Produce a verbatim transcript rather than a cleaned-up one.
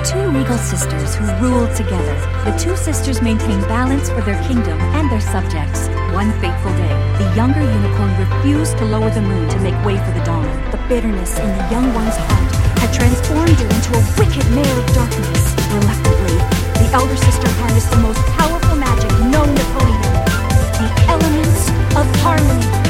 two regal sisters who ruled together. The two sisters maintain balance for their kingdom and their subjects. One fateful day, the younger unicorn refused to lower the moon to make way for the dawn. The bitterness in the young one's heart had transformed her into a wicked mare of darkness. Reluctantly, the elder sister harnessed the most powerful magic known to Polydor, the elements of harmony.